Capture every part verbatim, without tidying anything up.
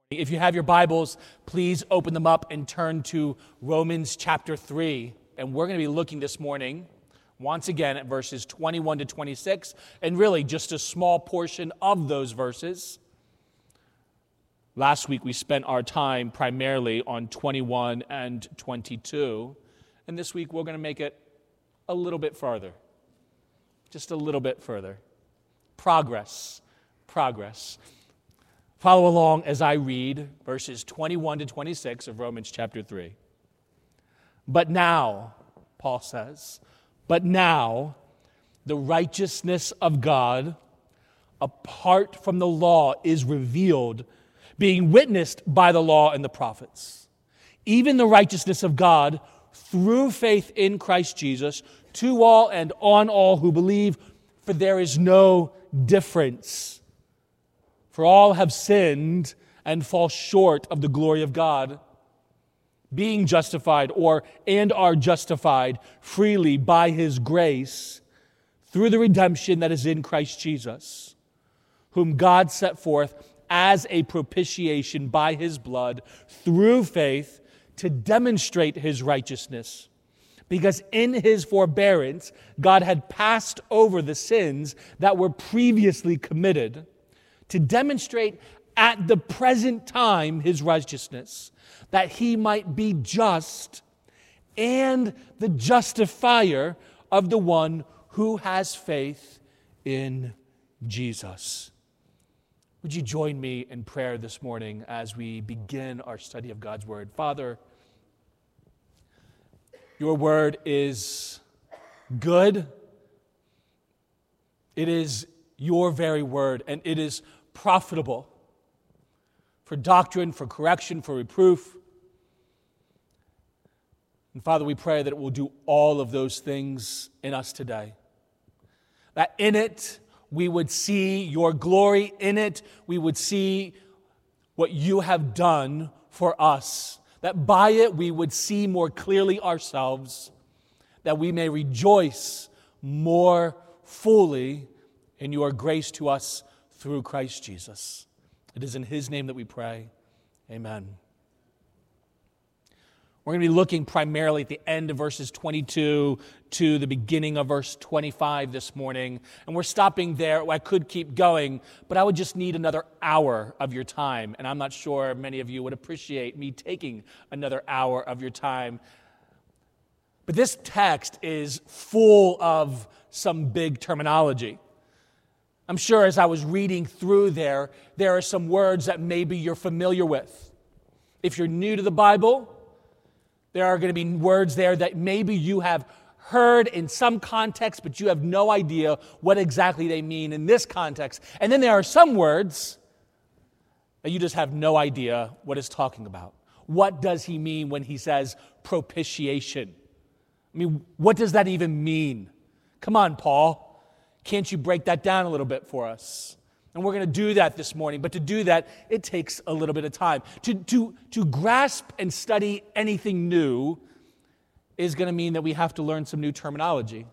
If you have your Bibles, please open them up and turn to Romans chapter three. And we're going to be looking this morning, once again, at verses twenty-one to twenty-six, and really just a small portion of those verses. Last week we spent our time primarily on twenty-one and twenty-two, and this week we're going to make it a little bit further. Just a little bit further. Progress. Progress. Follow along as I read verses twenty-one to twenty-six of Romans chapter three. But now, Paul says, but now the righteousness of God apart from the law is revealed, being witnessed by the law and the prophets. Even the righteousness of God through faith in Christ Jesus to all and on all who believe, for there is no difference. For all have sinned and fall short of the glory of God, being justified or and are justified freely by His grace through the redemption that is in Christ Jesus, whom God set forth as a propitiation by His blood through faith to demonstrate His righteousness. Because in His forbearance, God had passed over the sins that were previously committed, to demonstrate at the present time His righteousness, that He might be just and the justifier of the one who has faith in Jesus. Would you join me in prayer this morning as we begin our study of God's Word? Father, Your Word is good. It is Your very Word, and it is profitable for doctrine, for correction, for reproof. And Father, we pray that it will do all of those things in us today. That in it we would see Your glory, in it we would see what You have done for us. That by it we would see more clearly ourselves, that we may rejoice more fully in Your grace to us through Christ Jesus. It is in His name that we pray. Amen. We're going to be looking primarily at the end of verses twenty-two to the beginning of verse twenty-five this morning. And we're stopping there. I could keep going, but I would just need another hour of your time. And I'm not sure many of you would appreciate me taking another hour of your time. But this text is full of some big terminology. I'm sure as I was reading through there, there are some words that maybe you're familiar with. If you're new to the Bible, there are going to be words there that maybe you have heard in some context, but you have no idea what exactly they mean in this context. And then there are some words that you just have no idea what it's talking about. What does he mean when he says propitiation? I mean, what does that even mean? Come on, Paul. Can't you break that down a little bit for us? And we're going to do that this morning. But to do that, it takes a little bit of time. To, to, to grasp and study anything new is going to mean that we have to learn some new terminology.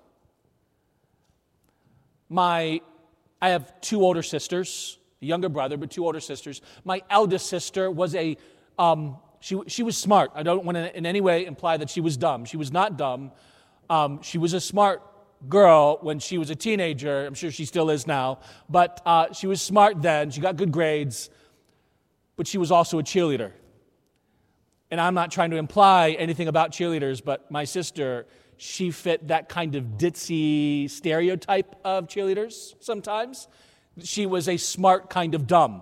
My, I have two older sisters, a younger brother, but two older sisters. My eldest sister was a, um, she, she was smart. I don't want to in any way imply that she was dumb. She was not dumb. Um, she was a smart girl when she was a teenager. I'm sure she still is now. But uh, she was smart then. She got good grades. But she was also a cheerleader. And I'm not trying to imply anything about cheerleaders, but my sister, she fit that kind of ditzy stereotype of cheerleaders sometimes. She was a smart kind of dumb.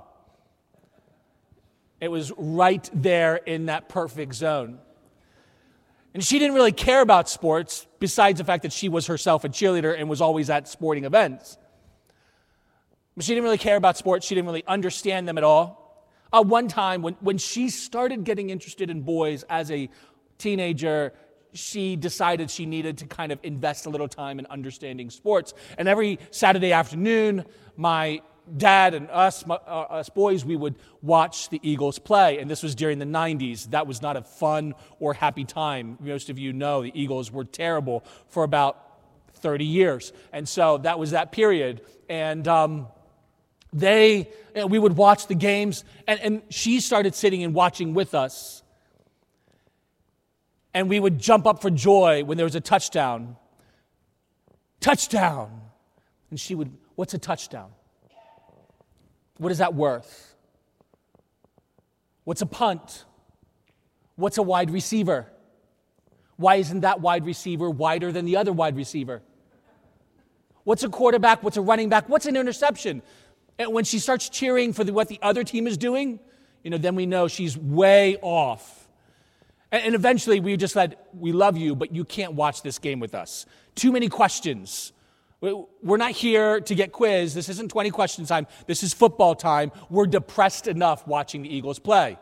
It was right there in that perfect zone. And she didn't really care about sports, besides the fact that she was herself a cheerleader and was always at sporting events. But she didn't really care about sports. She didn't really understand them at all. Uh, one time, when, when she started getting interested in boys as a teenager, she decided she needed to kind of invest a little time in understanding sports. And every Saturday afternoon, my dad and us, uh, us boys, we would watch the Eagles play. And this was during the nineties. That was not a fun or happy time. Most of you know the Eagles were terrible for about thirty years. And so that was that period. And um, They, you know, we would watch the games, and, and she started sitting and watching with us. And we would jump up for joy when there was a touchdown. Touchdown! And she would, what's a touchdown? What is that worth? What's a punt? What's a wide receiver? Why isn't that wide receiver wider than the other wide receiver? What's a quarterback? What's a running back? What's an interception? And when she starts cheering for the, what the other team is doing, you know, then we know she's way off. And, and eventually we just said, we love you, but you can't watch this game with us. Too many questions. We're not here to get quizzed. This isn't twenty question time. This is football time. We're depressed enough watching the Eagles play.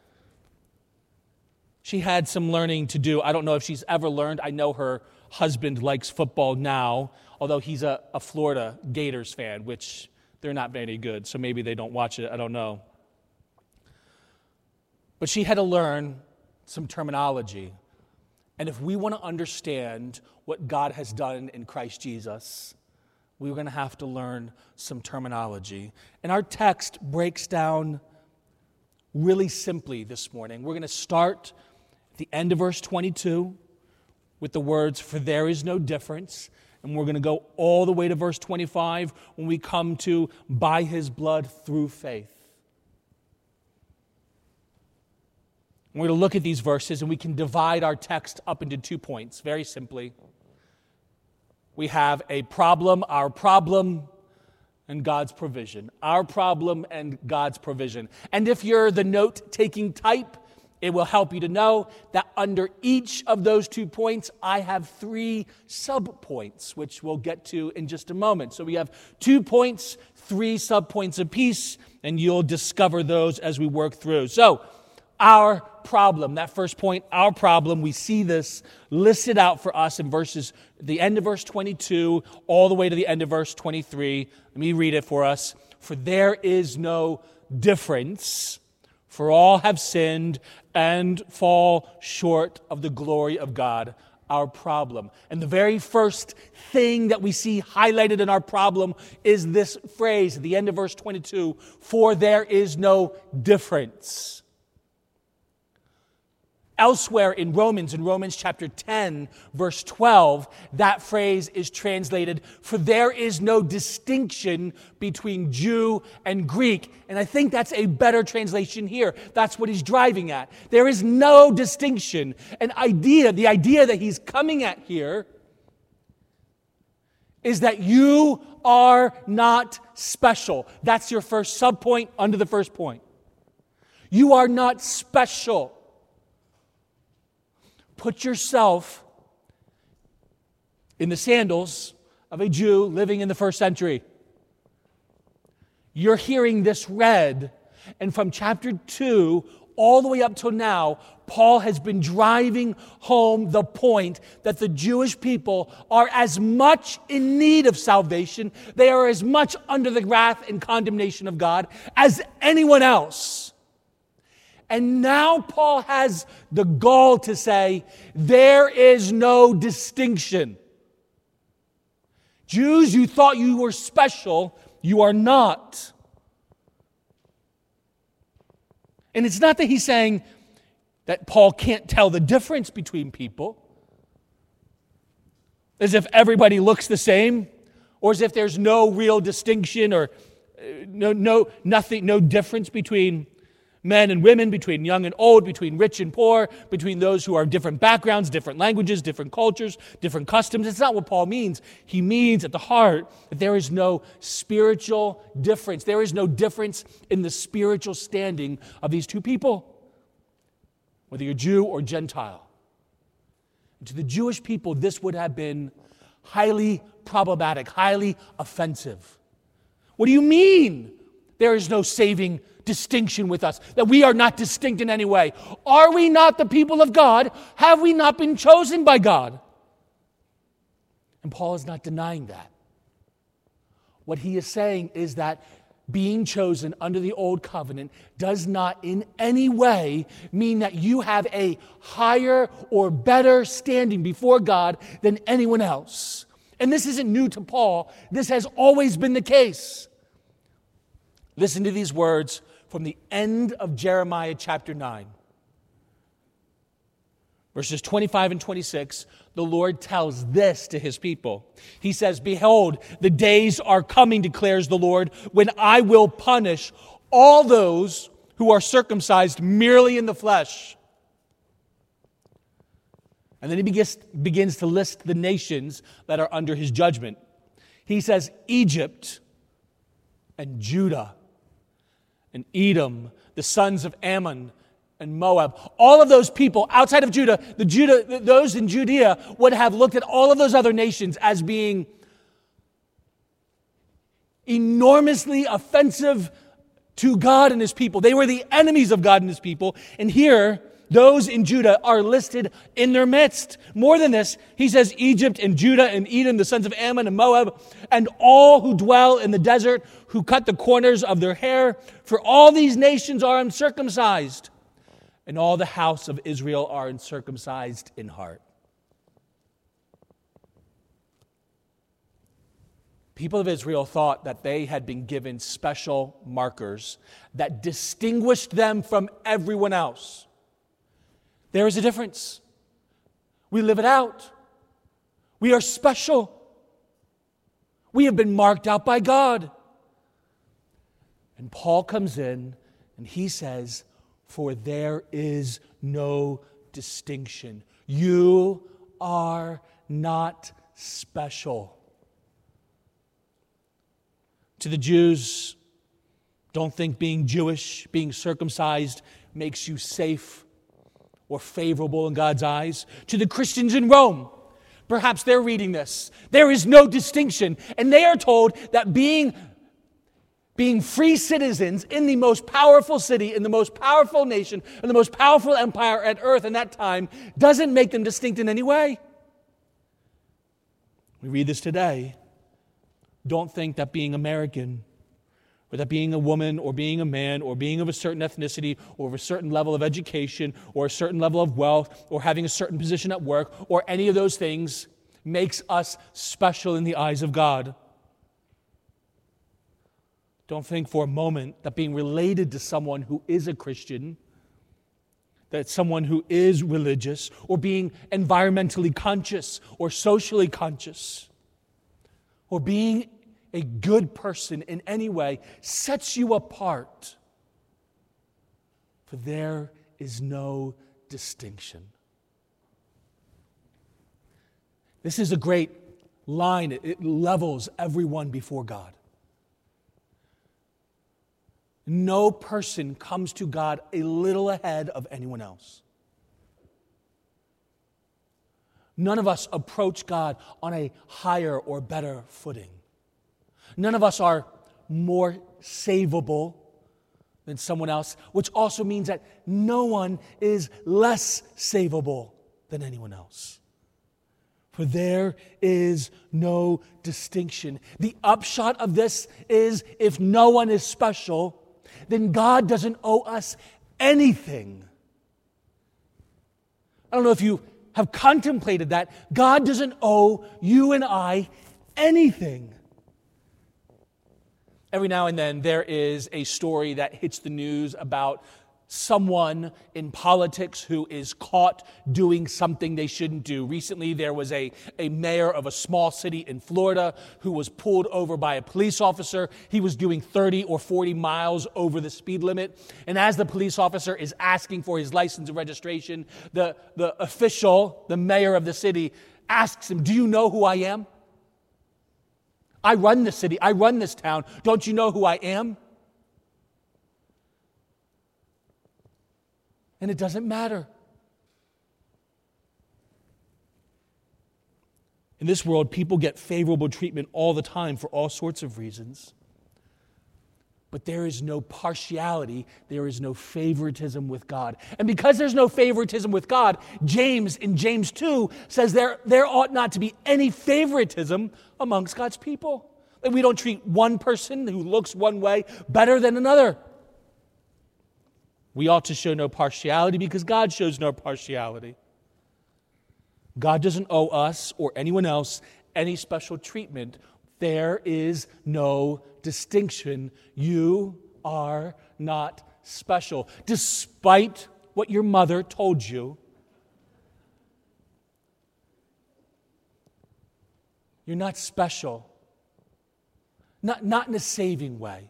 She had some learning to do. I don't know if she's ever learned. I know her husband likes football now, although he's a, a Florida Gators fan, which they're not very good, so maybe they don't watch it. I don't know. But she had to learn some terminology. And if we want to understand what God has done in Christ Jesus, we're going to have to learn some terminology. And our text breaks down really simply this morning. We're going to start at the end of verse twenty-two with the words, "For there is no difference." And we're going to go all the way to verse twenty-five when we come to, "By his blood through faith." We're going to look at these verses, and we can divide our text up into two points, very simply. We have a problem, our problem, and God's provision. Our problem and God's provision. And if you're the note-taking type, it will help you to know that under each of those two points, I have three sub-points, which we'll get to in just a moment. So we have two points, three sub-points apiece, and you'll discover those as we work through. So, our problem, that first point, our problem, we see this listed out for us in verses, the end of verse twenty-two, all the way to the end of verse twenty-three. Let me read it for us. "For there is no difference, for all have sinned and fall short of the glory of God." Our problem. And the very first thing that we see highlighted in our problem is this phrase at the end of verse twenty-two, "For there is no difference." Elsewhere in Romans, in Romans chapter ten, verse twelve, that phrase is translated, "For there is no distinction between Jew and Greek." And I think that's a better translation here. That's what he's driving at. There is no distinction. An idea, the idea that he's coming at here is that you are not special. That's your first subpoint under the first point. You are not special. Put yourself in the sandals of a Jew living in the first century. You're hearing this read, and from chapter two all the way up till now, Paul has been driving home the point that the Jewish people are as much in need of salvation, they are as much under the wrath and condemnation of God as anyone else. And now Paul has the gall to say, there is no distinction. Jews, you thought you were special, you are not. And it's not that he's saying that Paul can't tell the difference between people, as if everybody looks the same, or as if there's no real distinction or no, no, nothing, no difference between men and women, between young and old, between rich and poor, between those who are different backgrounds, different languages, different cultures, different customs. It's not what Paul means. He means at the heart that there is no spiritual difference. There is no difference in the spiritual standing of these two people, whether you're Jew or Gentile. And to the Jewish people, this would have been highly problematic, highly offensive. What do you mean there is no saving distinction with us, that we are not distinct in any way? Are we not the people of God? Have we not been chosen by God? And Paul is not denying that. What he is saying is that being chosen under the old covenant does not in any way mean that you have a higher or better standing before God than anyone else. And this isn't new to Paul. This has always been the case. Listen to these words from the end of Jeremiah chapter nine. Verses twenty-five and twenty-six, the Lord tells this to his people. He says, "Behold, the days are coming, declares the Lord, when I will punish all those who are circumcised merely in the flesh." And then he begins, begins to list the nations that are under his judgment. He says, Egypt and Judah and Edom, the sons of Ammon and Moab. All of those people outside of Judah, the Judah, those in Judea would have looked at all of those other nations as being enormously offensive to God and his people. They were the enemies of God and his people. And here, those in Judah are listed in their midst. More than this, he says Egypt and Judah and Edom, the sons of Ammon and Moab, and all who dwell in the desert, who cut the corners of their hair. For all these nations are uncircumcised, and all the house of Israel are uncircumcised in heart. People of Israel thought that they had been given special markers that distinguished them from everyone else. There is a difference. We live it out. We are special. We have been marked out by God. And Paul comes in and he says, "For there is no distinction. You are not special." To the Jews, don't think being Jewish, being circumcised, makes you safe or favorable in God's eyes. To the Christians in Rome, perhaps they're reading this. There is no distinction. And they are told that being, being free citizens in the most powerful city, in the most powerful nation, in the most powerful empire at earth in that time, doesn't make them distinct in any way. We read this today. Don't think that being American, or that being a woman or being a man or being of a certain ethnicity or of a certain level of education or a certain level of wealth or having a certain position at work or any of those things makes us special in the eyes of God. Don't think for a moment that being related to someone who is a Christian, that someone who is religious, or being environmentally conscious or socially conscious, or being a good person in any way sets you apart. For there is no distinction. This is a great line. It levels everyone before God. No person comes to God a little ahead of anyone else. None of us approach God on a higher or better footing. None of us are more savable than someone else, which also means that no one is less savable than anyone else. For there is no distinction. The upshot of this is, if no one is special, then God doesn't owe us anything. I don't know if you have contemplated that. God doesn't owe you and I anything. Every now and then there is a story that hits the news about someone in politics who is caught doing something they shouldn't do. Recently, there was a, a mayor of a small city in Florida who was pulled over by a police officer. He was doing thirty or forty miles over the speed limit. And as the police officer is asking for his license and registration, the, the official, the mayor of the city, asks him, "Do you know who I am? I run this city. I run this town. Don't you know who I am?" And it doesn't matter. In this world, people get favorable treatment all the time for all sorts of reasons. But there is no partiality, there is no favoritism with God. And because there's no favoritism with God, James in James two says there, there ought not to be any favoritism amongst God's people. That we don't treat one person who looks one way better than another. We ought to show no partiality because God shows no partiality. God doesn't owe us or anyone else any special treatment. There is no distinction. You are not special. Despite what your mother told you, you're not special. Not, not in a saving way.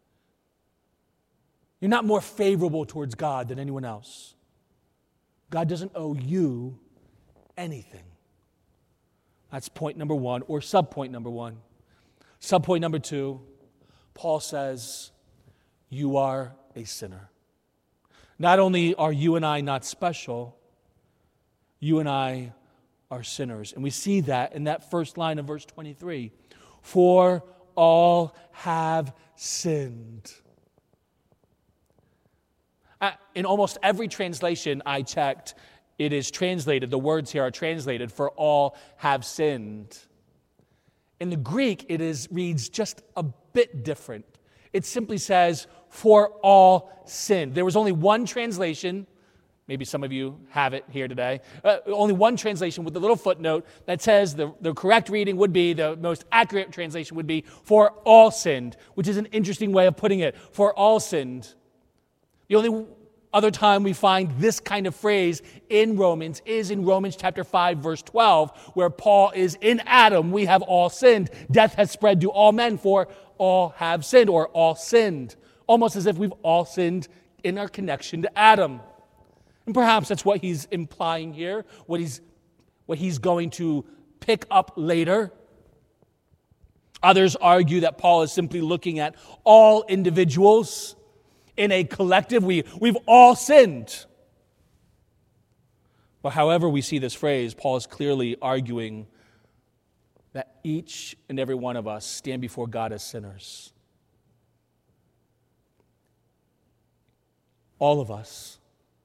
You're not more favorable towards God than anyone else. God doesn't owe you anything. That's point number one, or subpoint number one. Subpoint number two, Paul says, you are a sinner. Not only are you and I not special, you and I are sinners. And we see that in that first line of verse twenty-three. For all have sinned. Uh, in almost every translation I checked, it is translated, the words here are translated, for all have sinned. In the Greek, it is reads just a bit different. It simply says, for all sinned. There was only one translation, maybe some of you have it here today, uh, only one translation with a little footnote that says the, the correct reading would be, the most accurate translation would be, for all sinned, which is an interesting way of putting it, for all sinned. The only other time we find this kind of phrase in Romans is in Romans chapter five, verse twelve, where Paul is, in Adam we have all sinned. Death has spread to all men, for all have sinned, or all sinned. Almost as if we've all sinned in our connection to Adam. And perhaps that's what he's implying here, what he's, what he's going to pick up later. Others argue that Paul is simply looking at all individuals in a collective. We, we've all sinned. But however we see this phrase, Paul is clearly arguing that each and every one of us stand before God as sinners. All of us.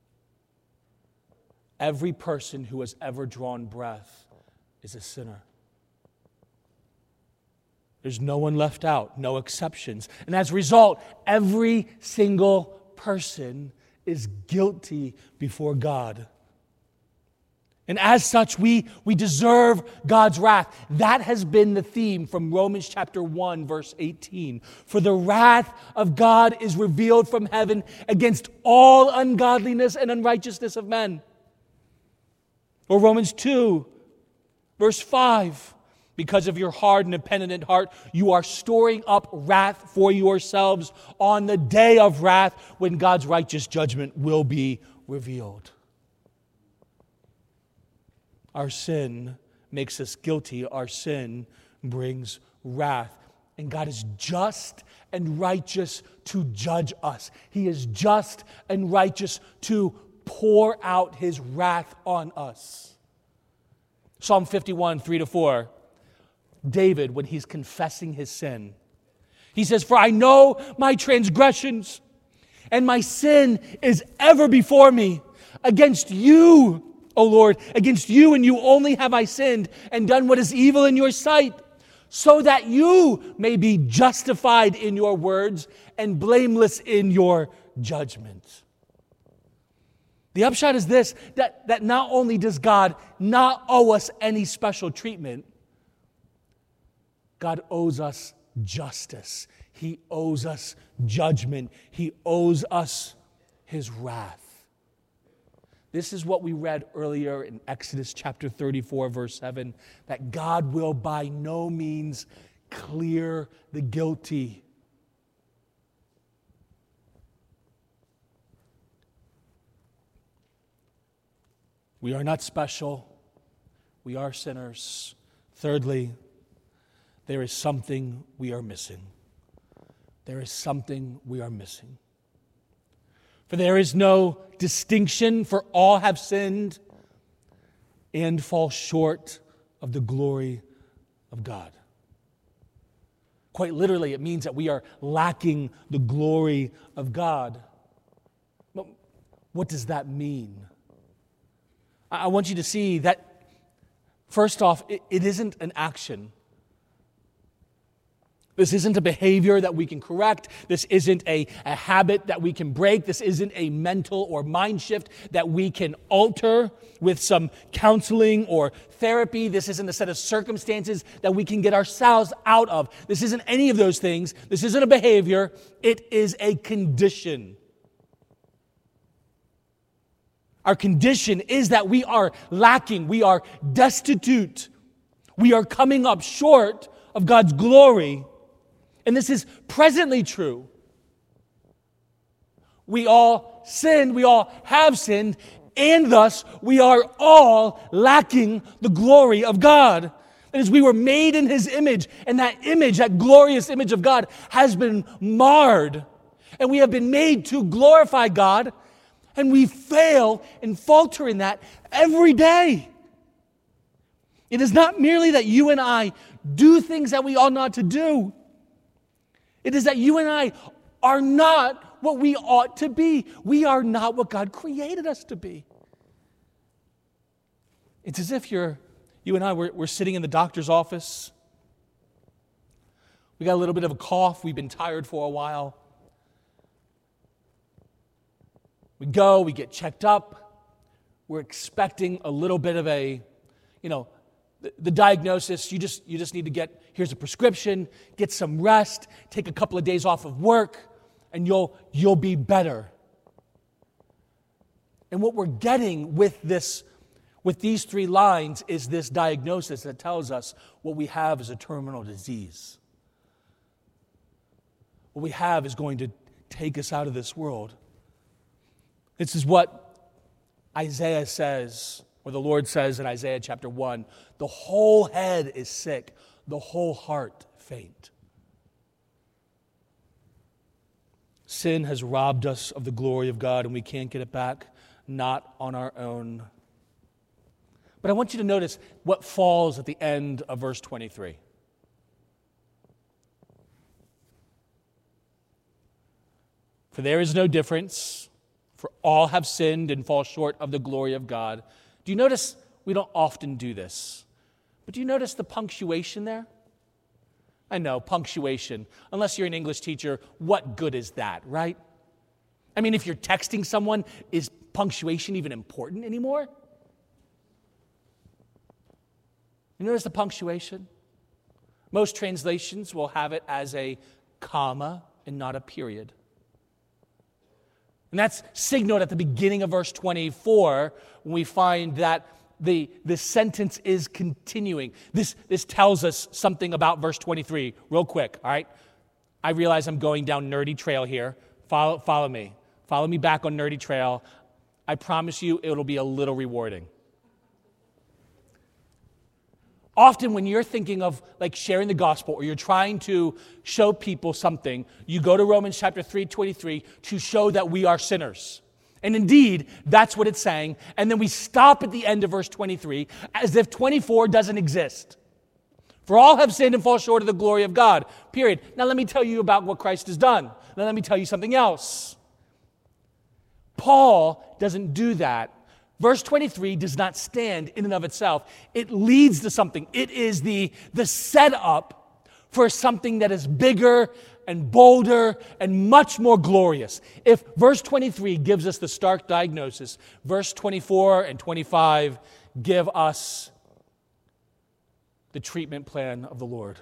Every person who has ever drawn breath is a sinner. There's no one left out, no exceptions. And as a result, every single person is guilty before God. And as such, we, we deserve God's wrath. That has been the theme from Romans chapter one, verse eighteen. For the wrath of God is revealed from heaven against all ungodliness and unrighteousness of men. Or Romans two, verse five. Because of your hard and impenitent heart, you are storing up wrath for yourselves on the day of wrath when God's righteous judgment will be revealed. Our sin makes us guilty. Our sin brings wrath. And God is just and righteous to judge us. He is just and righteous to pour out His wrath on us. Psalm fifty-one, three to four. David, when he's confessing his sin, he says, for I know my transgressions, and my sin is ever before me. Against you, O Lord, against you and you only have I sinned and done what is evil in your sight, so that you may be justified in your words and blameless in your judgment. The upshot is this, that, that not only does God not owe us any special treatment, God owes us justice. He owes us judgment. He owes us His wrath. This is what we read earlier in Exodus chapter thirty-four, verse seven, that God will by no means clear the guilty. We are not special. We are sinners. Thirdly, there is something we are missing. There is something we are missing. For there is no distinction, for all have sinned and fall short of the glory of God. Quite literally, it means that we are lacking the glory of God. But what does that mean? I want you to see that, first off, it, it isn't an action. This isn't a behavior that we can correct. This isn't a, a habit that we can break. This isn't a mental or mind shift that we can alter with some counseling or therapy. This isn't a set of circumstances that we can get ourselves out of. This isn't any of those things. This isn't a behavior. It is a condition. Our condition is that we are lacking. We are destitute. We are coming up short of God's glory. And this is presently true. We all sinned, we all have sinned, and thus we are all lacking the glory of God. That is, we were made in His image, and that image, that glorious image of God, has been marred. And we have been made to glorify God, and we fail and falter in that every day. It is not merely that you and I do things that we ought not to do. It is that you and I are not what we ought to be. We are not what God created us to be. It's as if you're, you and I, we're, we're sitting in the doctor's office. We got a little bit of a cough. We've been tired for a while. We go, we get checked up. We're expecting a little bit of a, you know, the, the diagnosis. You just, you just need to get, here's a prescription, get some rest, take a couple of days off of work, and you'll, you'll be better. And what we're getting with this, with these three lines is this diagnosis that tells us what we have is a terminal disease. What we have is going to take us out of this world. This is what Isaiah says, or the Lord says in Isaiah chapter one, the whole head is sick, the whole heart faint. Sin has robbed us of the glory of God, and we can't get it back, not on our own. But I want you to notice what falls at the end of verse twenty-three. For there is no difference, for all have sinned and fall short of the glory of God. Do you notice we don't often do this? But do you notice the punctuation there? I know, punctuation. Unless you're an English teacher, what good is that, right? I mean, if you're texting someone, is punctuation even important anymore? You notice the punctuation? Most translations will have it as a comma and not a period. And that's signaled at the beginning of verse twenty-four when we find that the, the sentence is continuing. This, this tells us something about verse twenty-three, real quick, all right? I realize I'm going down nerdy trail here. Follow, follow me. Follow me back on nerdy trail. I promise you it'll be a little rewarding. Often when you're thinking of like sharing the gospel or you're trying to show people something, you go to Romans chapter three twenty-three to show that we are sinners. And indeed, that's what it's saying. And then we stop at the end of verse twenty-three as if twenty-four doesn't exist. For all have sinned and fall short of the glory of God, period. Now let me tell you about what Christ has done. Now let me tell you something else. Paul doesn't do that. Verse twenty-three does not stand in and of itself. It leads to something. It is the, the setup for something that is bigger and bolder and much more glorious. If verse twenty-three gives us the stark diagnosis, verse twenty-four and twenty-five give us the treatment plan of the Lord.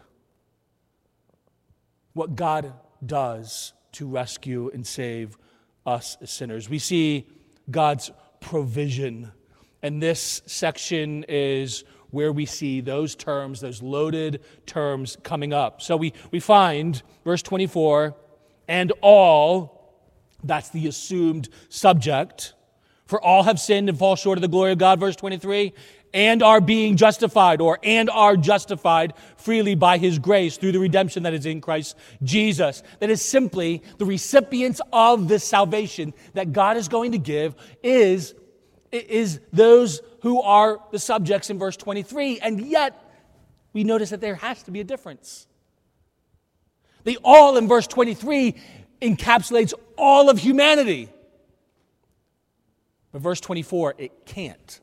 What God does to rescue and save us as sinners. We see God's provision. And this section is where we see those terms, those loaded terms coming up. So we, we find, verse twenty-four, and all, that's the assumed subject. For all have sinned and fall short of the glory of God, verse twenty-three, and are being justified, or and are justified freely by His grace through the redemption that is in Christ Jesus. That is simply the recipients of this salvation that God is going to give is, is those who are the subjects in verse twenty-three. And yet, we notice that there has to be a difference. The all in verse twenty-three encapsulates all of humanity. But verse twenty-four, it can't.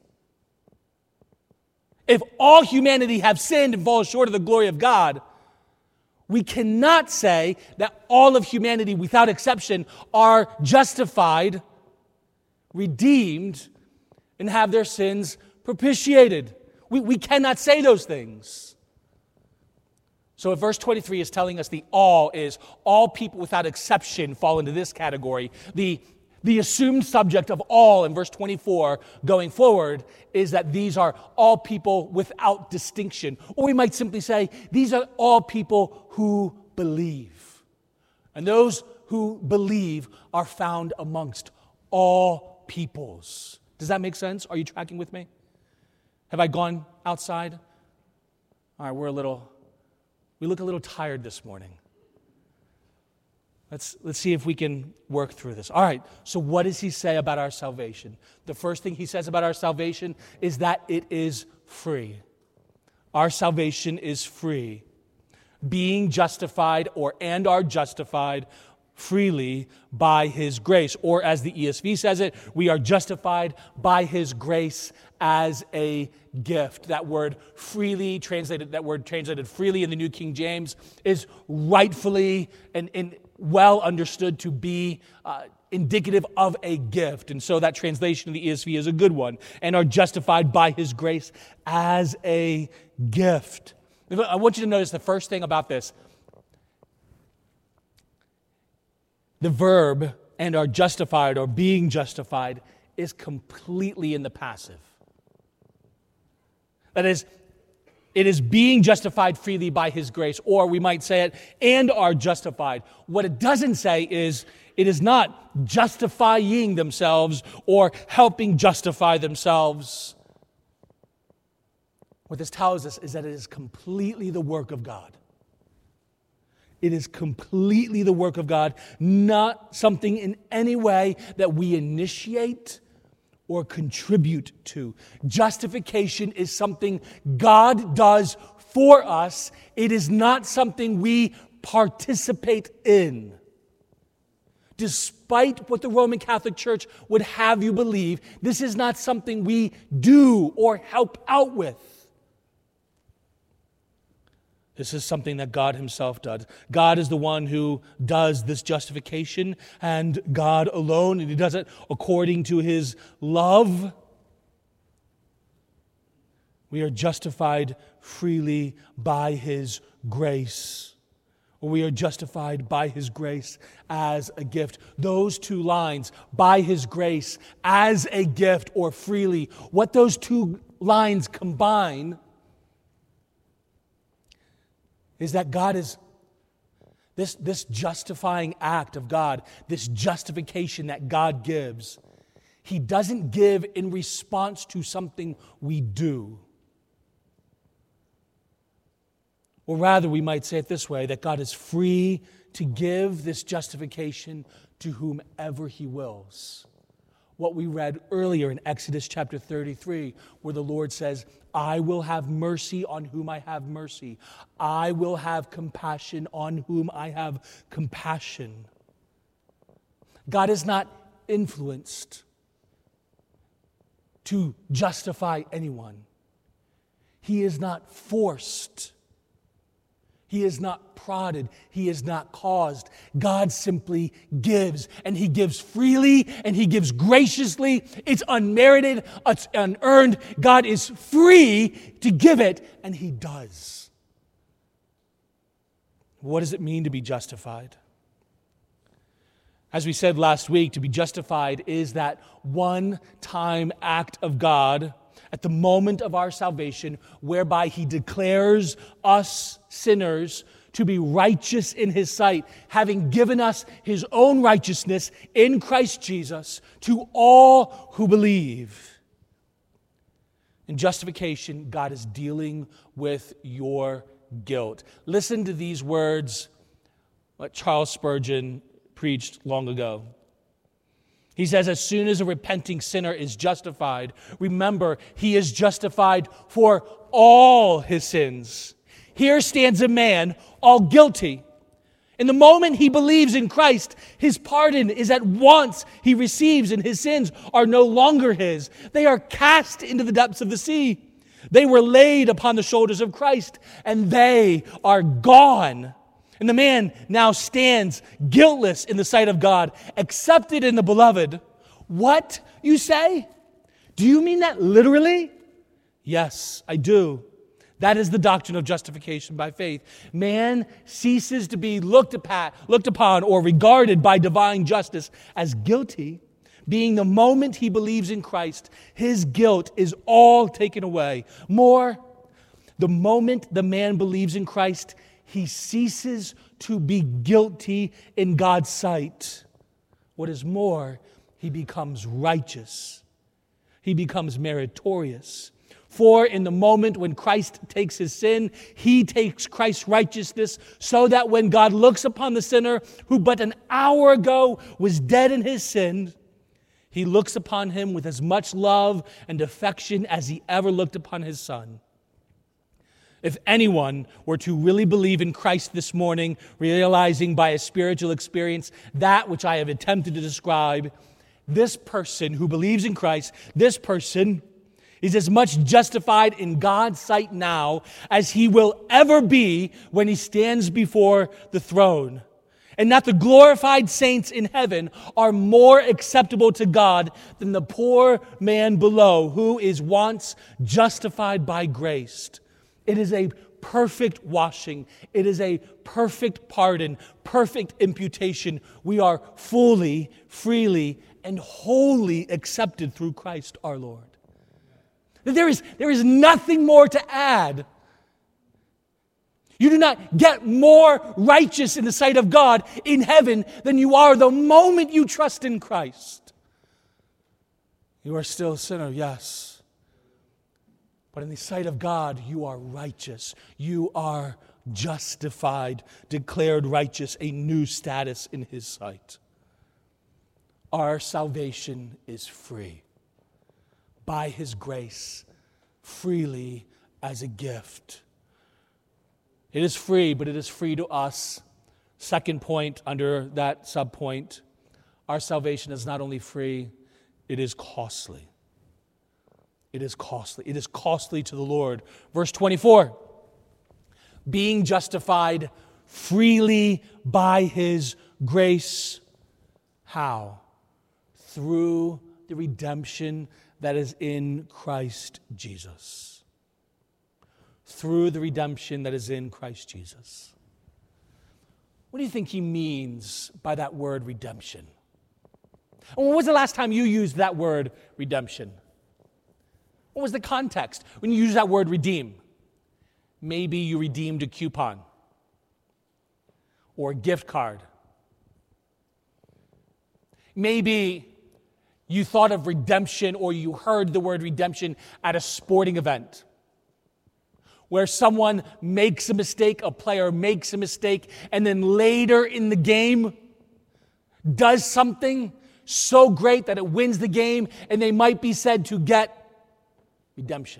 If all humanity have sinned and fall short of the glory of God, We cannot say that all of humanity, without exception, are justified, redeemed, and have their sins propitiated. We, we cannot say those things. So if verse twenty-three is telling us the all is all people without exception fall into this category, the, the assumed subject of all in verse twenty-four going forward is that these are all people without distinction. Or we might simply say these are all people who believe. And those who believe are found amongst all peoples. Does that make sense? Are you tracking with me? Have I gone outside? All right, we're a little... We look a little tired this morning. Let's, let's see if we can work through this. All right, so what does he say about our salvation? The first thing he says about our salvation is that it is free. Our salvation is free. Being justified or and are justified freely by his grace. Or as the E S V says it, we are justified by his grace as a gift. That word freely translated, that word translated freely in the New King James is rightfully and, and well understood to be uh, indicative of a gift. And so that translation of the E S V is a good one. And are justified by his grace as a gift. I want you to notice the first thing about this. The verb and are justified or being justified is completely in the passive. That is, it is being justified freely by his grace, or we might say it, and are justified. What it doesn't say is, it is not justifying themselves or helping justify themselves. What this tells us is that it is completely the work of God. It is completely the work of God, not something in any way that we initiate or contribute to. Justification is something God does for us. It is not something we participate in. Despite what the Roman Catholic Church would have you believe, this is not something we do or help out with. This is something that God himself does. God is the one who does this justification, and God alone, and he does it according to his love. We are justified freely by his grace. Or we are justified by his grace as a gift. Those two lines, by his grace as a gift or freely, what those two lines combine is that God is, this, this justifying act of God, this justification that God gives, he doesn't give in response to something we do. Or rather, we might say it this way, that God is free to give this justification to whomever he wills. What we read earlier in Exodus chapter thirty-three, where the Lord says, I will have mercy on whom I have mercy. I will have compassion on whom I have compassion. God is not influenced to justify anyone. He is not forced. He is not prodded. He is not caused. God simply gives, and he gives freely, and he gives graciously. It's unmerited, it's unearned. God is free to give it, and he does. What does it mean to be justified? As we said last week, to be justified is that one-time act of God at the moment of our salvation, whereby he declares us sinners to be righteous in his sight, having given us his own righteousness in Christ Jesus to all who believe. In justification, God is dealing with your guilt. Listen to these words that Charles Spurgeon preached long ago. He says, as soon as a repenting sinner is justified, remember, he is justified for all his sins. Here stands a man, all guilty. In the moment he believes in Christ, his pardon is at once he receives, and his sins are no longer his. They are cast into the depths of the sea. They were laid upon the shoulders of Christ, and they are gone. And the man now stands guiltless in the sight of God, accepted in the beloved. What, you say? Do you mean that literally? Yes, I do. That is the doctrine of justification by faith. Man ceases to be looked upon, looked upon or regarded by divine justice as guilty, being the moment he believes in Christ, his guilt is all taken away. More, the moment the man believes in Christ, he ceases to be guilty in God's sight. What is more, he becomes righteous. He becomes meritorious. For in the moment when Christ takes his sin, he takes Christ's righteousness, so that when God looks upon the sinner who but an hour ago was dead in his sin, he looks upon him with as much love and affection as he ever looked upon his son. If anyone were to really believe in Christ this morning, realizing by a spiritual experience that which I have attempted to describe, this person who believes in Christ, this person is as much justified in God's sight now as he will ever be when he stands before the throne. And that the glorified saints in heaven are more acceptable to God than the poor man below who is once justified by grace. It is a perfect washing. It is a perfect pardon, perfect imputation. We are fully, freely, and wholly accepted through Christ our Lord. There is, there is nothing more to add. You do not get more righteous in the sight of God in heaven than you are the moment you trust in Christ. You are still a sinner, yes. But in the sight of God, you are righteous. You are justified, declared righteous, a new status in his sight. Our salvation is free. By his grace, freely as a gift. It is free, but it is free to us. Second point under that subpoint, our salvation is not only free, it is costly. It is costly. It is costly to the Lord. Verse twenty-four, being justified freely by his grace. How? Through the redemption that is in Christ Jesus. Through the redemption that is in Christ Jesus. What do you think he means by that word redemption? And when was the last time you used that word redemption? What was the context when you used that word redeem? Maybe you redeemed a coupon or a gift card. Maybe you thought of redemption or you heard the word redemption at a sporting event where someone makes a mistake, a player makes a mistake, and then later in the game does something so great that it wins the game, and they might be said to get redemption.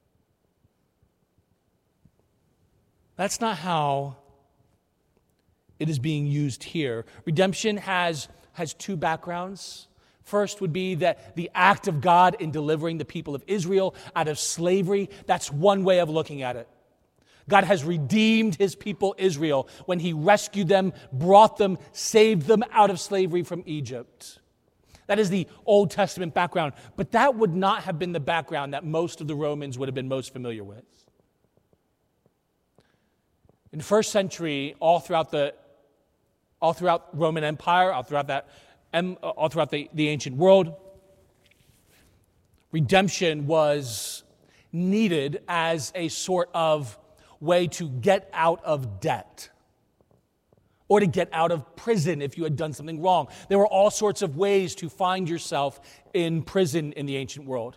That's not how it is being used here. Redemption has, has two backgrounds. First would be that the act of God in delivering the people of Israel out of slavery. That's one way of looking at it. God has redeemed his people Israel when he rescued them, brought them, saved them out of slavery from Egypt. That is the Old Testament background. But that would not have been the background that most of the Romans would have been most familiar with. In the first century, all throughout the all throughout Roman Empire, all throughout that all throughout the, the ancient world, redemption was needed as a sort of way to get out of debt or to get out of prison if you had done something wrong. There were all sorts of ways to find yourself in prison in the ancient world.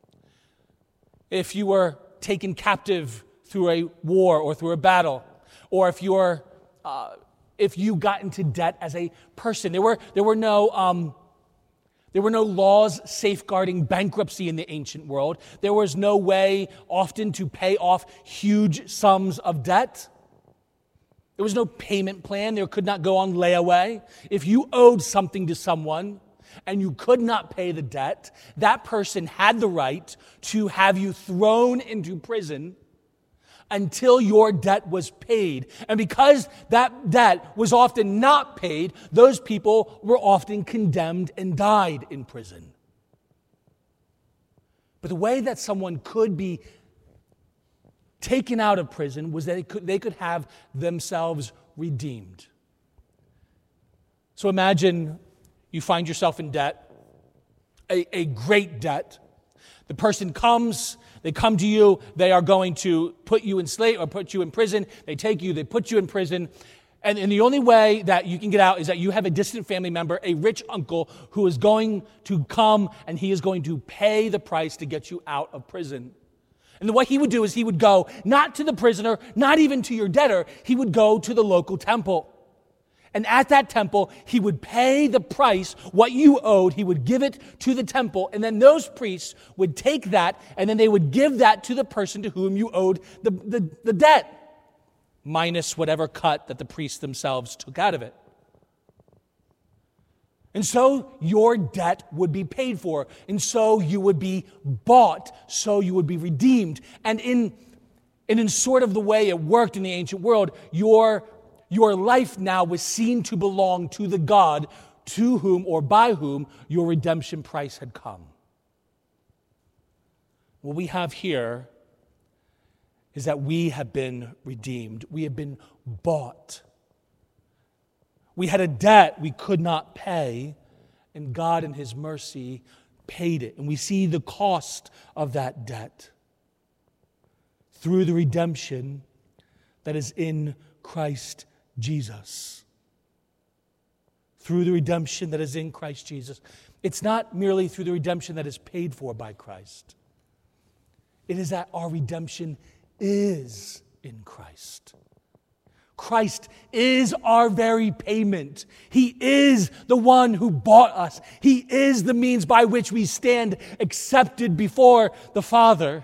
If you were taken captive through a war or through a battle, or if you were uh, if you got into debt as a person. There were, there were no um, there were no laws safeguarding bankruptcy in the ancient world. There was no way often to pay off huge sums of debt. There was no payment plan. There could not go on layaway. If you owed something to someone and you could not pay the debt, that person had the right to have you thrown into prison until your debt was paid. And because that debt was often not paid, those people were often condemned and died in prison. But the way that someone could be taken out of prison was that they could, they could have themselves redeemed. So imagine you find yourself in debt, a, a great debt. The person comes, they come to you, they are going to put you in slave or put you in prison. They take you, they put you in prison. And, and the only way that you can get out is that you have a distant family member, a rich uncle, who is going to come and he is going to pay the price to get you out of prison. And what he would do is he would go not to the prisoner, not even to your debtor, he would go to the local temple. And at that temple, he would pay the price, what you owed, he would give it to the temple, and then those priests would take that, and then they would give that to the person to whom you owed the, the, the debt, minus whatever cut that the priests themselves took out of it. And so your debt would be paid for, and so you would be bought, so you would be redeemed. And in, and in sort of the way it worked in the ancient world, your Your life now was seen to belong to the God to whom or by whom your redemption price had come. What we have here is that we have been redeemed. We have been bought. We had a debt we could not pay, and God in His mercy paid it. And we see the cost of that debt through the redemption that is in Christ Jesus. Through the redemption that is in Christ Jesus. It's not merely through the redemption that is paid for by Christ. It is that our redemption is in Christ. Christ is our very payment. He is the one who bought us. He is the means by which we stand accepted before the Father.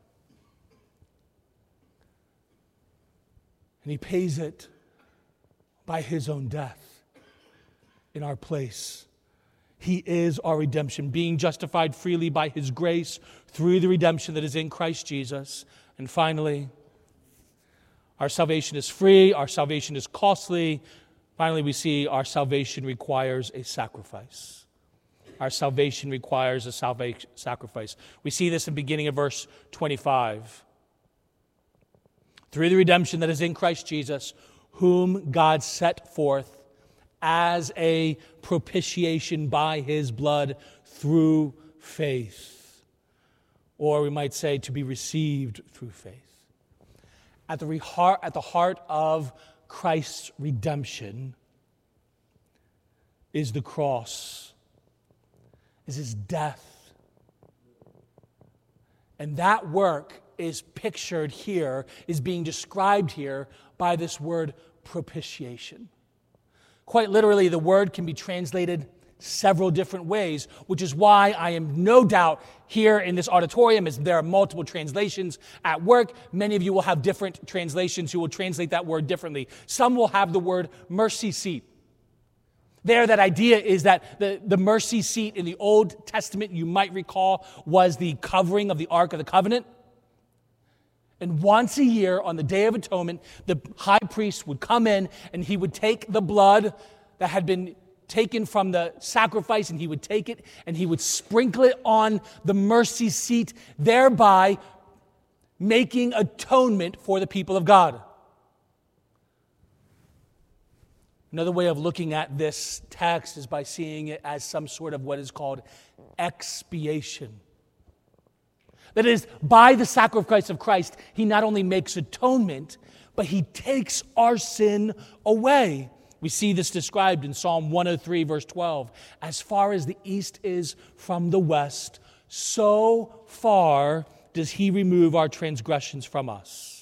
And He pays it by His own death in our place. He is our redemption, being justified freely by His grace through the redemption that is in Christ Jesus. And finally, our salvation is free, our salvation is costly. Finally, we see our salvation requires a sacrifice. Our salvation requires a salva- sacrifice. We see this in the beginning of verse twenty-five. Through the redemption that is in Christ Jesus, whom God set forth as a propitiation by His blood through faith. Or we might say to be received through faith. At the heart, at the heart of Christ's redemption is the cross, is His death. And that work is pictured here, is being described here by this word propitiation. Quite literally, the word can be translated several different ways, which is why I am no doubt here in this auditorium, as there are multiple translations at work, many of you will have different translations who will translate that word differently. Some will have the word mercy seat. There, that idea is that the, the mercy seat in the Old Testament, you might recall, was the covering of the Ark of the Covenant. And once a year, on the Day of Atonement, the high priest would come in and he would take the blood that had been taken from the sacrifice, and he would take it and he would sprinkle it on the mercy seat, thereby making atonement for the people of God. Another way of looking at this text is by seeing it as some sort of what is called expiation. That is, by the sacrifice of Christ, He not only makes atonement, but He takes our sin away. We see this described in Psalm one oh three, verse twelve. As far as the east is from the west, so far does He remove our transgressions from us.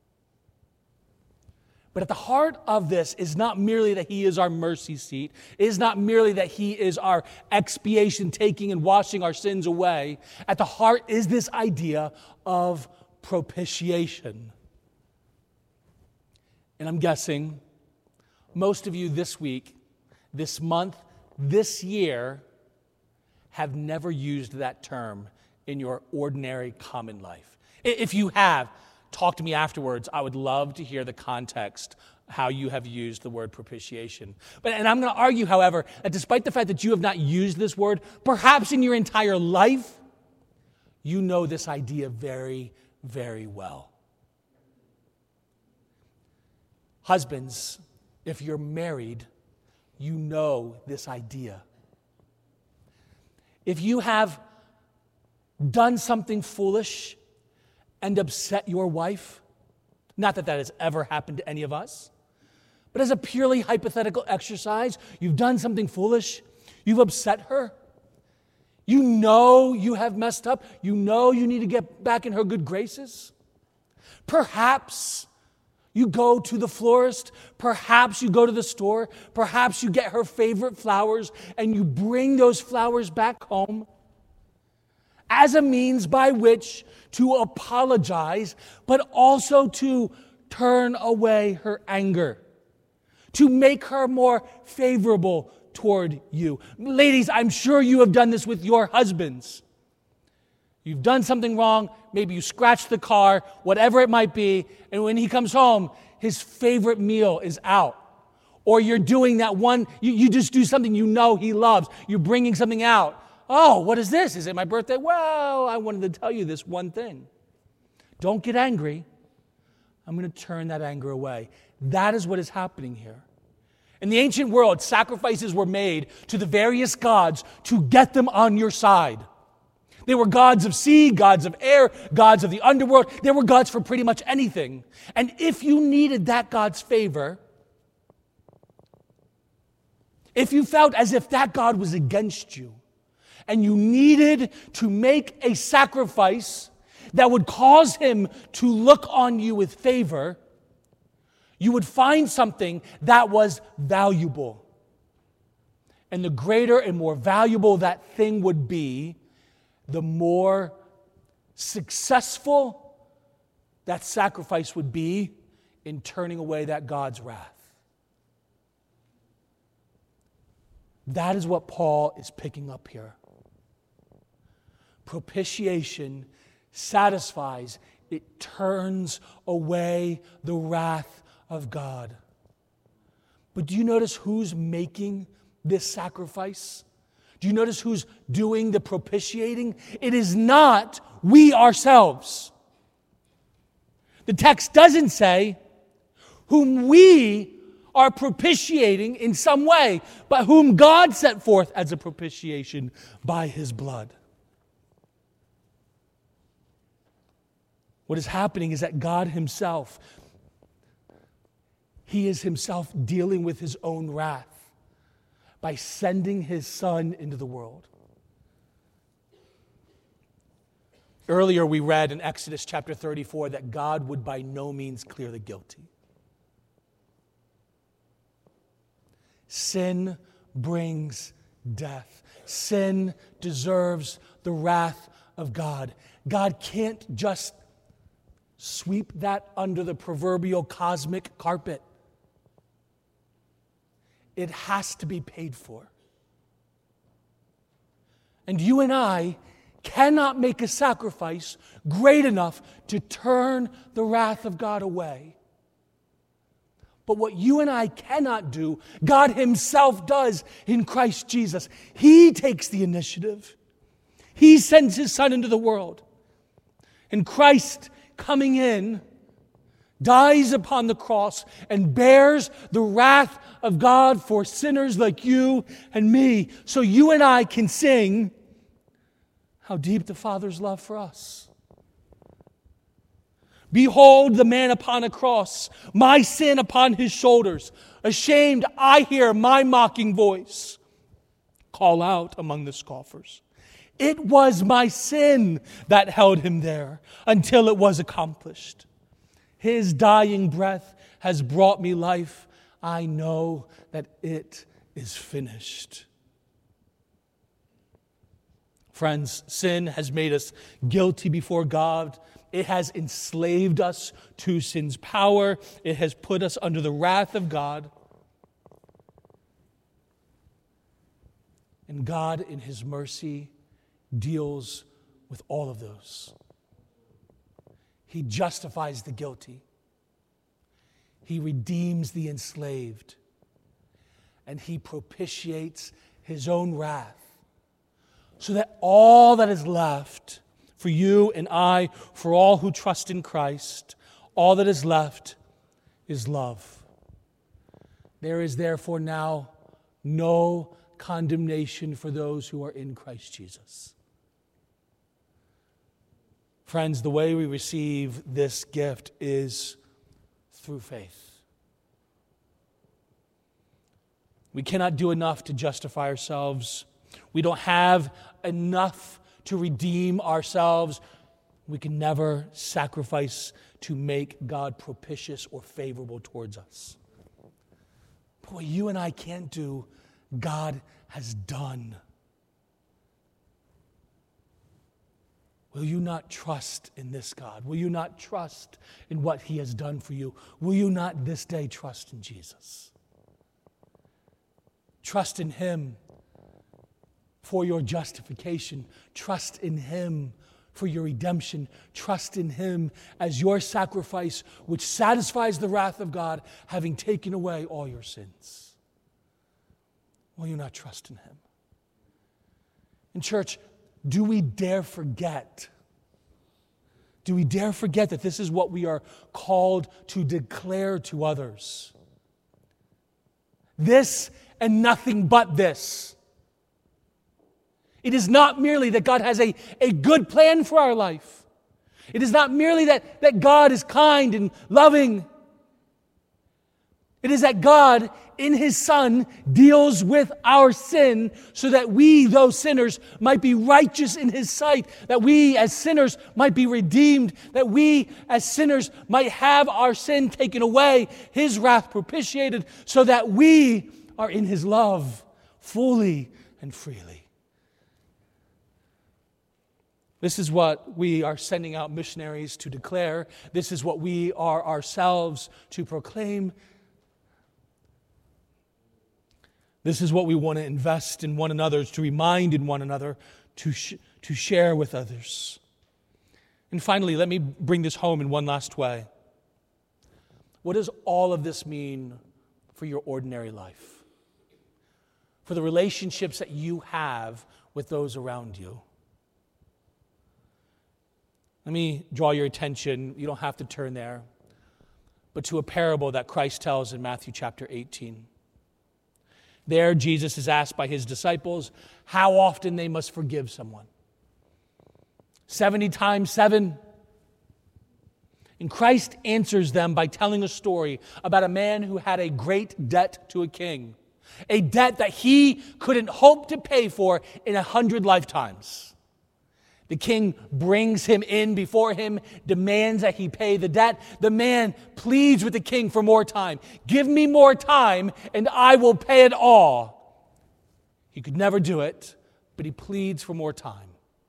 But at the heart of this is not merely that He is our mercy seat. It is not merely that He is our expiation, taking and washing our sins away. At the heart is this idea of propitiation. And I'm guessing most of you this week, this month, this year, have never used that term in your ordinary common life. If you have, talk to me afterwards. I would love to hear the context, how you have used the word propitiation. But and I'm going to argue, however, that despite the fact that you have not used this word, perhaps in your entire life, you know this idea very, very well. Husbands, if you're married, you know this idea. If you have done something foolish and upset your wife, not that that has ever happened to any of us, but as a purely hypothetical exercise, you've done something foolish, you've upset her, you know you have messed up, you know you need to get back in her good graces. Perhaps you go to the florist, perhaps you go to the store, perhaps you get her favorite flowers and you bring those flowers back home as a means by which to apologize, but also to turn away her anger, to make her more favorable toward you. Ladies, I'm sure you have done this with your husbands. You've done something wrong, maybe you scratched the car, whatever it might be, and when he comes home, his favorite meal is out. Or you're doing that one, you, you just do something you know he loves. You're bringing something out. Oh, what is this? Is it my birthday? Well, I wanted to tell you this one thing. Don't get angry. I'm going to turn that anger away. That is what is happening here. In the ancient world, sacrifices were made to the various gods to get them on your side. They were gods of sea, gods of air, gods of the underworld. They were gods for pretty much anything. And if you needed that God's favor, if you felt as if that God was against you, and you needed to make a sacrifice that would cause him to look on you with favor, you would find something that was valuable. And the greater and more valuable that thing would be, the more successful that sacrifice would be in turning away that God's wrath. That is what Paul is picking up here. Propitiation satisfies, it turns away the wrath of God. But do you notice who's making this sacrifice? Do you notice who's doing the propitiating? It is not we ourselves. The text doesn't say whom we are propitiating in some way, but whom God set forth as a propitiation by his blood. What is happening is that God himself, he is himself dealing with his own wrath by sending his Son into the world. Earlier we read in Exodus chapter thirty-four that God would by no means clear the guilty. Sin brings death. Sin deserves the wrath of God. God can't just sweep that under the proverbial cosmic carpet. It has to be paid for. And you and I cannot make a sacrifice great enough to turn the wrath of God away. But what you and I cannot do, God himself does in Christ Jesus. He takes the initiative. He sends his Son into the world. And Christ, coming in, dies upon the cross and bears the wrath of God for sinners like you and me, so you and I can sing how deep the Father's love for us. Behold the man upon a cross, my sin upon his shoulders. Ashamed, I hear my mocking voice call out among the scoffers. It was my sin that held him there until it was accomplished. His dying breath has brought me life. I know that it is finished. Friends, sin has made us guilty before God. It has enslaved us to sin's power. It has put us under the wrath of God. And God, in his mercy, deals with all of those. He justifies the guilty. He redeems the enslaved. And he propitiates his own wrath, so that all that is left for you and I, for all who trust in Christ, all that is left is love. There is therefore now no condemnation for those who are in Christ Jesus. Friends, the way we receive this gift is through faith. We cannot do enough to justify ourselves. We don't have enough to redeem ourselves. We can never sacrifice to make God propitious or favorable towards us. But what you and I can't do, God has done. Will you not trust in this God? Will you not trust in what He has done for you? Will you not this day trust in Jesus? Trust in Him for your justification. Trust in Him for your redemption. Trust in Him as your sacrifice, which satisfies the wrath of God, having taken away all your sins. Will you not trust in Him? In church, do we dare forget? Do we dare forget that this is what we are called to declare to others? This and nothing but this. It is not merely that God has a, a good plan for our life. It is not merely that, that God is kind and loving. It is that God, in His Son, deals with our sin so that we, though sinners, might be righteous in His sight, that we, as sinners, might be redeemed, that we, as sinners, might have our sin taken away, His wrath propitiated, so that we are in His love fully and freely. This is what we are sending out missionaries to declare. This is what we are ourselves to proclaim. This is what we want to invest in one another, to remind in one another, to, sh- to share with others. And finally, let me bring this home in one last way. What does all of this mean for your ordinary life? For the relationships that you have with those around you? Let me draw your attention, you don't have to turn there, but to a parable that Christ tells in Matthew chapter eighteen. There, Jesus is asked by His disciples how often they must forgive someone. seventy times seven. And Christ answers them by telling a story about a man who had a great debt to a king. A debt that he couldn't hope to pay for in a hundred lifetimes. The king brings him in before him, demands that he pay the debt. The man pleads with the king for more time. Give me more time and I will pay it all. He could never do it, but he pleads for more time.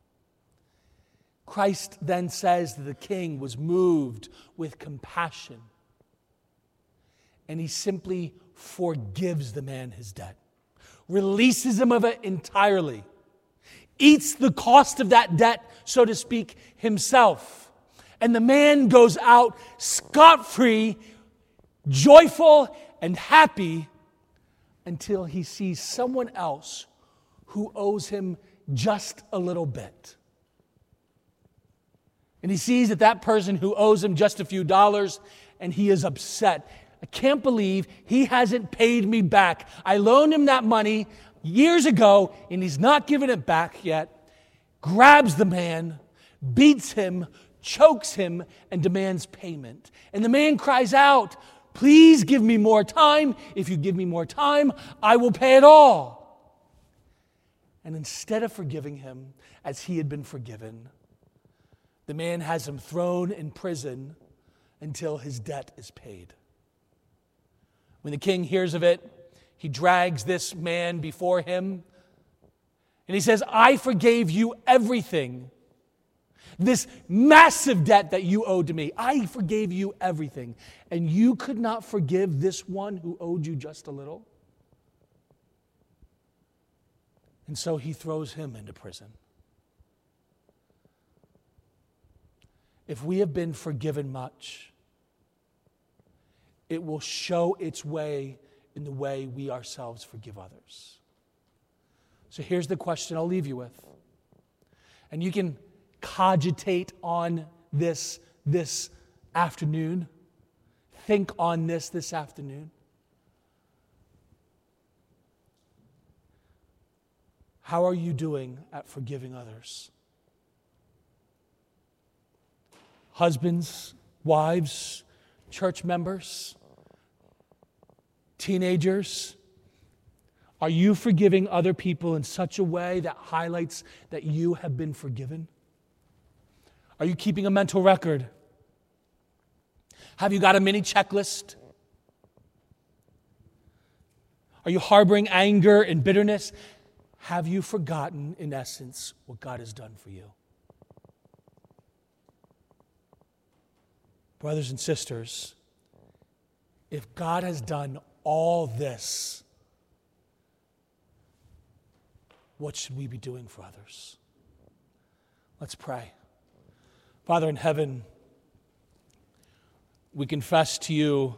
Christ then says that the king was moved with compassion, and he simply forgives the man his debt, releases him of it entirely, eats the cost of that debt, so to speak, himself. And the man goes out scot-free, joyful and happy until he sees someone else who owes him just a little bit. And he sees that that person who owes him just a few dollars, and he is upset. I can't believe he hasn't paid me back. I loaned him that money years ago, and he's not given it back yet. Grabs the man, beats him, chokes him, and demands payment. And the man cries out, "Please give me more time. If you give me more time, I will pay it all." And instead of forgiving him as he had been forgiven, the man has him thrown in prison until his debt is paid. When the king hears of it, he drags this man before him, and he says, "I forgave you everything. This massive debt that you owed to me, I forgave you everything. And you could not forgive this one who owed you just a little?" And so he throws him into prison. if we have been forgiven much, it will show its way in the way we ourselves forgive others. So here's the question I'll leave you with. And you can cogitate on this this afternoon. Think on this this afternoon. How are you doing at forgiving others? Husbands, wives, church members, teenagers, are you forgiving other people in such a way that highlights that you have been forgiven? Are you keeping a mental record? Have you got a mini checklist? Are you harboring anger and bitterness? Have you forgotten, in essence, what God has done for you? Brothers and sisters, if God has done all this, what should we be doing for others? Let's pray. Father in heaven, we confess to you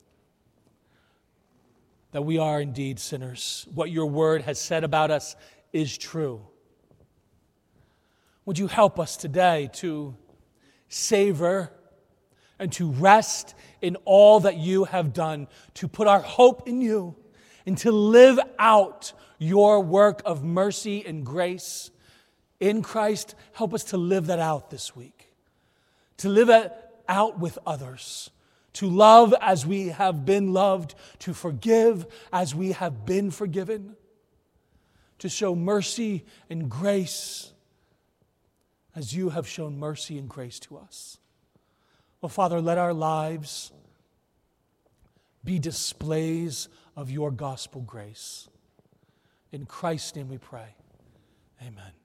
that we are indeed sinners. What your word has said about us is true. Would you help us today to savor and to rest in all that you have done, to put our hope in you, and to live out your work of mercy and grace in Christ. Help us to live that out this week, to live it out with others, to love as we have been loved, to forgive as we have been forgiven, to show mercy and grace as you have shown mercy and grace to us. Well, Father, let our lives be displays of your gospel grace. In Christ's name we pray. Amen.